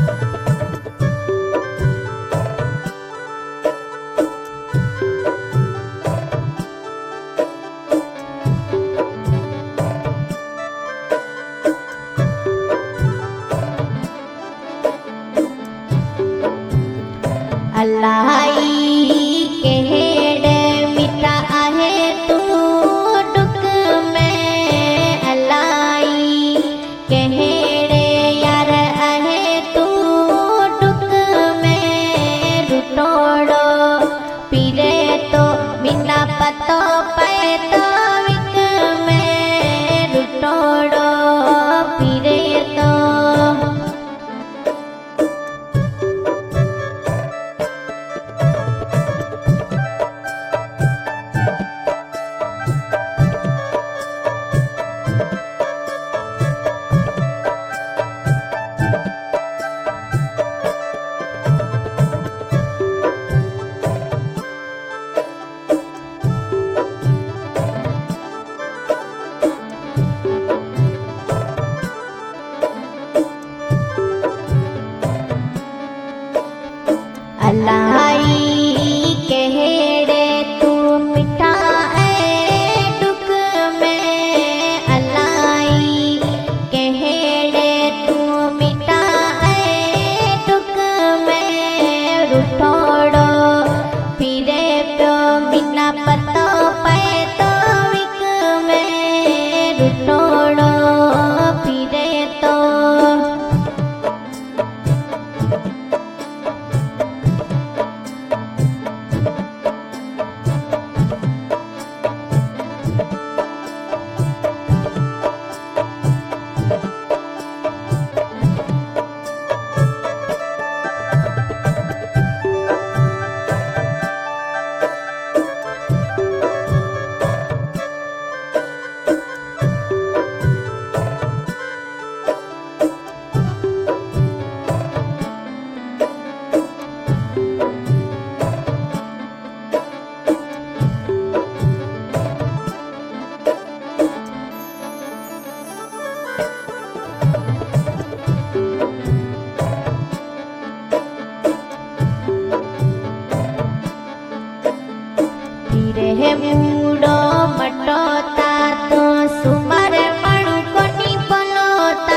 अल्लाही केड़े मिठा आहे तू डुक में अल्लाही केड़े यार आहे तू डुक में रुटोड़ो पीरे तो बिना पतो पे तो विक में रुटोड़ो पीरे तो अल्लाही केड़े तू मिठा है डुक में अल्लाही केड़े तू मिठा है डुक में रुठोड़ो फिरे प्यो बिना पतो पे तो विक में रुठोड़ो फिरे तो फिरे मूडो मटोता तो सुमर मणु कोनी बोलोता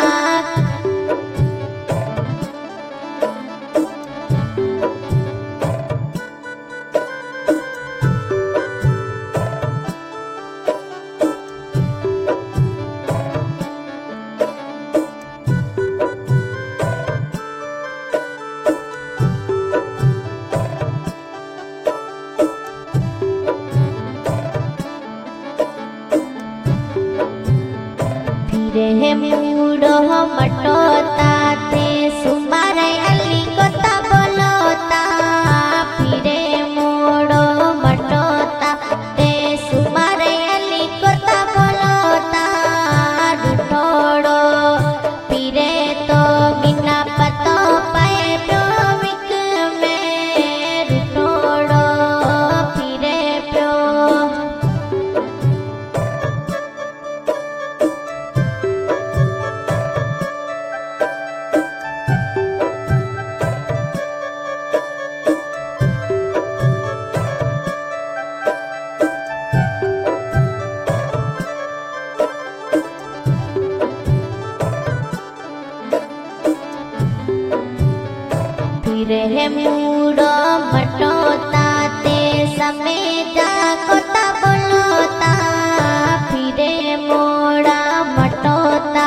फिरे मूडो मटोता ते सुमार अली कोता बोलोता फिरे मूडो मटोता ते सुमार अली कोता बोलोता रुठोड़ो फिरे तो बिना पतो पे प्यो विक में रुठोड़ो फिरे प्यो फिरे मूडो मटोता ते समेजा कोता बोलोता फिरे मोड़ा मटोता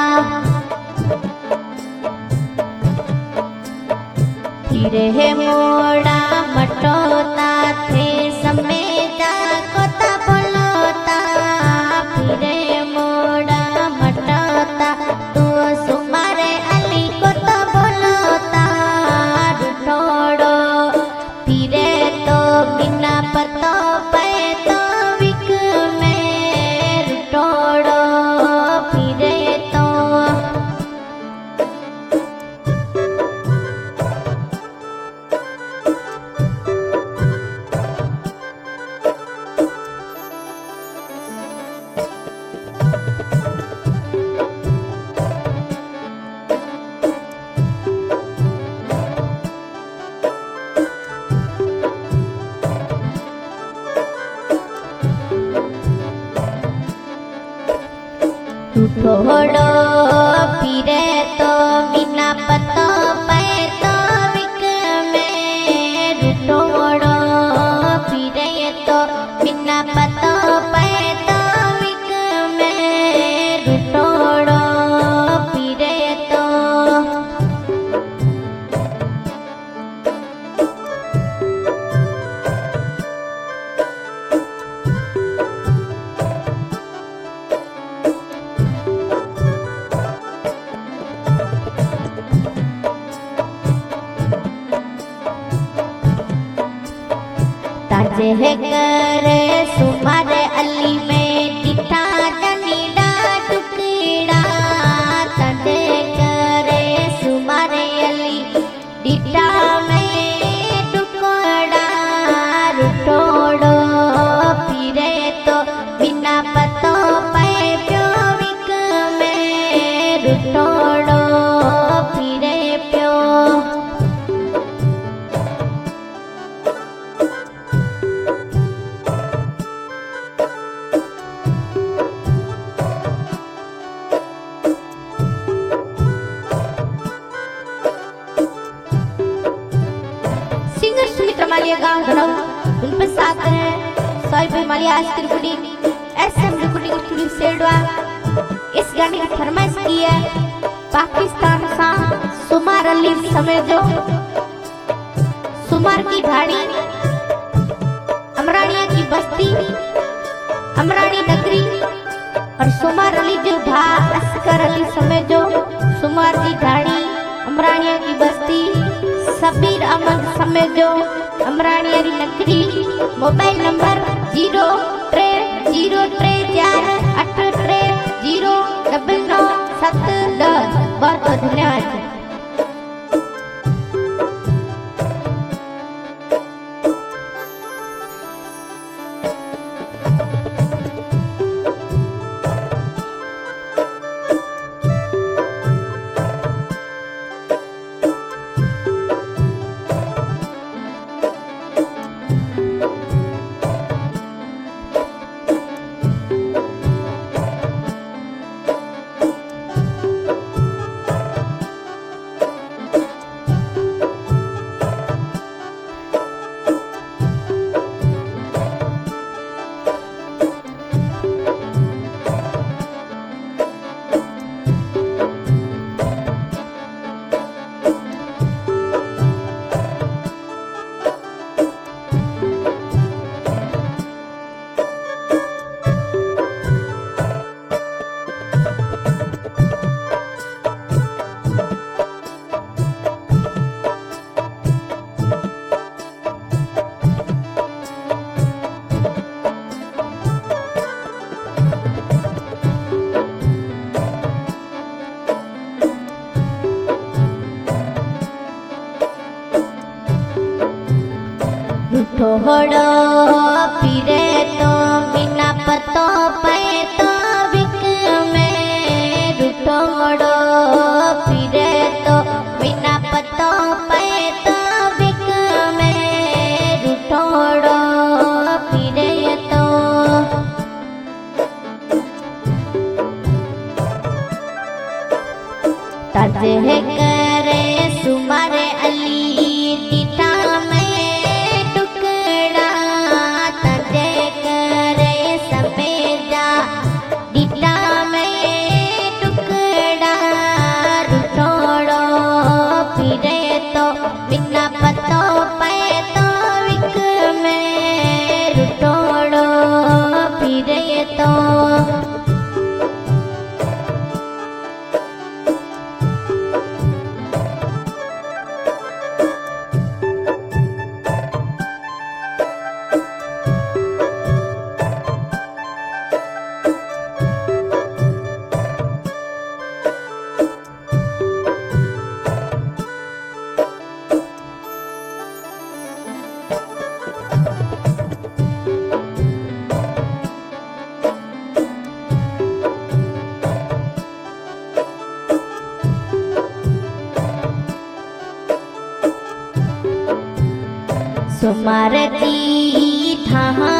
फिरे मोड़ा मटोता थे समेजा कोता बोलोता फिरे मोड़ा मटोता तू सुमारे अली कोता बोलोता रुठोड़ो फिरे तो बिना पतो पे तो विक में रुठोड़ो फिरे तो ताजे है करे सुमारे अली में टिठा जनीडा टुकड़ा ताजे करे सुमारे अली टिठा में टुकड़ा रुटोड़ो फिरे तो बिना पतो पे प्यो विक में रुटोड़ो फिरे प्यो मालिया गांव धनौ उन पे साथ है सोई मालिया आज Trikuti SM recording studio Sedwa. इस गाने की फरमाइश की है पाकिस्तान सा सुमार अली समेजो सुमार की ढाड़ी अमरानिया की बस्ती अमरानी नगरी और सुमार अली जो भा अस्कर अली समेजो सुमार की ढाड़ी अमरानिया की बस्ती सबीर अहमद समेजो अमरानी अली नगरी। Mobile number 030483099710। बहुत बहुत धन्यवाद। ठोड़ो फिरे तो बिना पतो पे तो विक में रुठोड़ो फिरे तो बिना पतो पे तो विक में रुठोड़ो फिरे तो ताजे करे सुमारे अली बिना पतो पे तो विक में रुटोड़ो फिरे तो सुमार की ठहा